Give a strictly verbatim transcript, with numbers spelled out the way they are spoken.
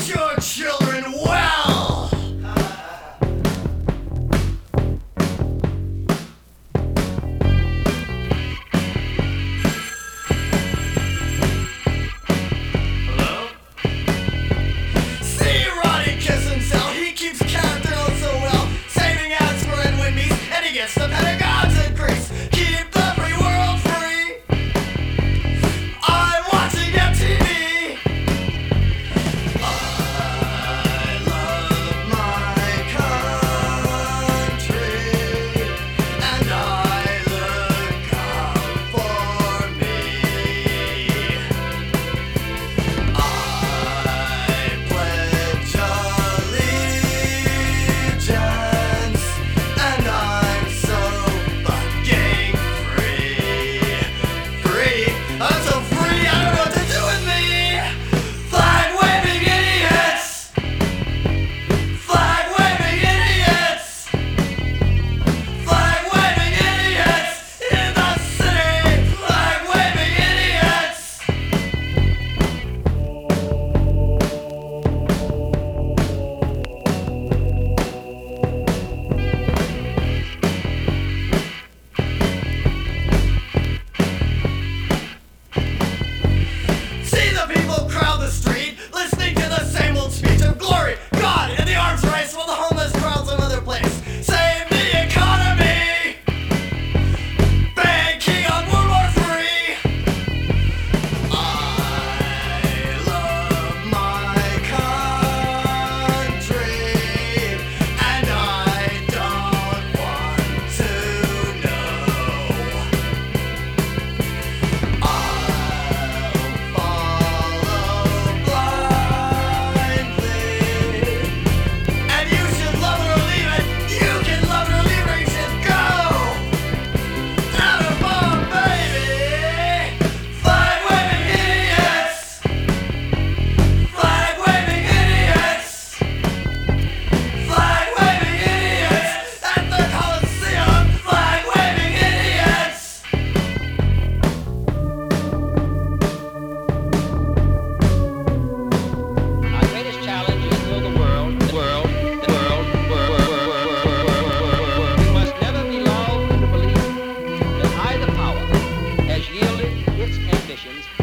your children well. Hello? See Ronnie kiss himself. He keeps character oh so well, saving ads for Edwin Meese, and he gets the Pentagon's increase. Keep the free world free. I'm watching M T V. I love my country, and I look out for me. I pledge allegiance, and I'm so fucking free. Free? I'm so free, I don't know what to do with me. Flag waving idiots. Flag waving idiots. Flag waving idiots in the city. Flag waving idiots. See the people crowd the street, listening to the same old speech of glory, God, and the arms race while the homeless crowd some other place. Save the economy! Banking on World War Three. I love my country, and I don't want to know. I'll follow blindly, and you should love it or leave it. You can love it or leave it. You should go. Out of bomb, baby. Flag waving idiots. Flag waving idiots. Flag waving idiots at the Coliseum. Flag waving idiots. Our greatest challenge is for the world, the world, the world, world, world, world, world. We must never be lulled into belief that either power has yielded its ambitions